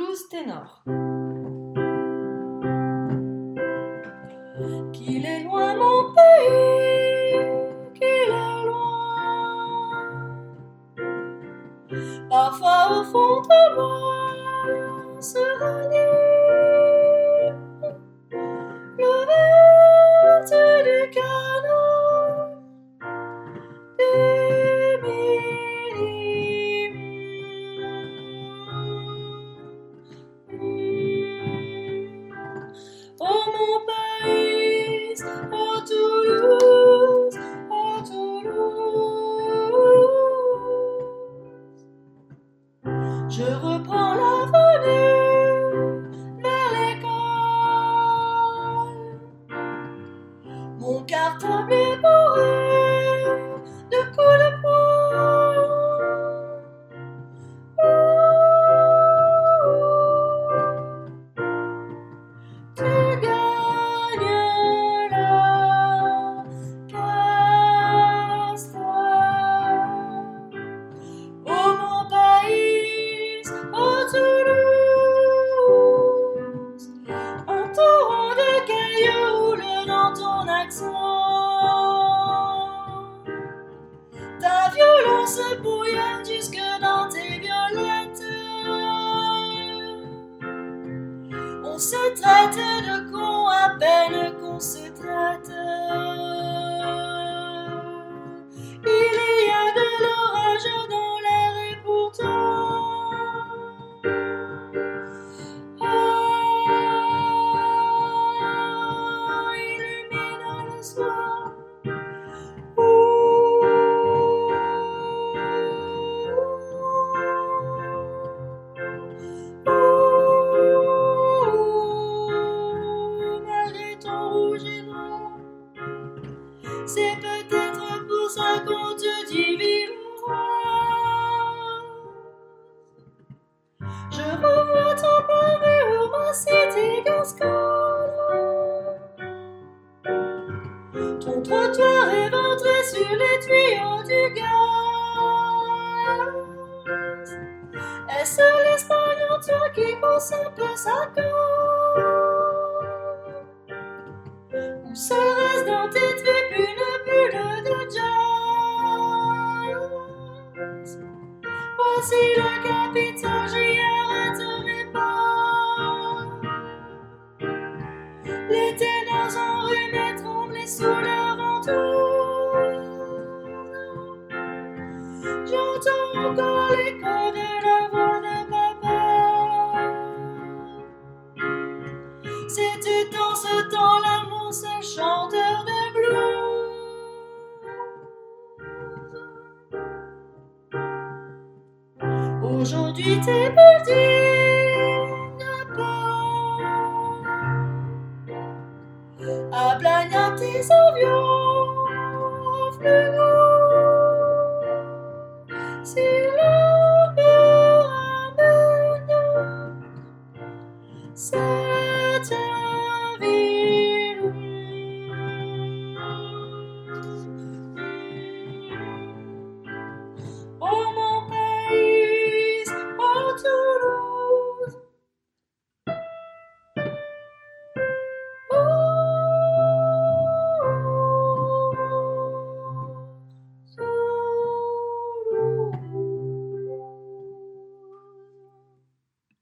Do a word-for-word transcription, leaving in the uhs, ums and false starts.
Toulouse ténor. Qu'il est loin mon pays, qu'il est loin. Parfois au fond de moi se ranime le vert du canot du midi. Oh mon pays, oh Toulouse, oh Toulouse. Je reprends l'avenue vers l'école. Mon cartable est bourré de coups de poing. Tu gagnes la Castres. Oh mon pays, oh Toulouse, un torrent de cailloux roule dans ton accent. Ta violence bouillonne jusque dans tes violettes. On se traite de cons à peine qu'on se traite. Il y a de l'orage dans l'air et pourtant oh, illumine le soir. Malgré ton rouge et noir, c'est peut-être pour ça qu'on te dit Villoise. Je revois ton parure, ma cité gasconne. Ton trottoir éventré sur les tuyaux du gaz. Est-ce l'Espagne en toi qui pense un peu sa cause? Ou serait-ce dans tes tripes une bulle de jazz? Voici le capitaine, j'y arrête mes pas. Les ténors enrhumés tremblent sous leur ventouse. J'entends encore l'écho de la voix de papa. C'était dans ce temps l'amour, ce chanteur de blues. Aujourd'hui tes buildings à Pau, à Blagnac tes avions flugos. Sur le beurre à Meudon, cette vie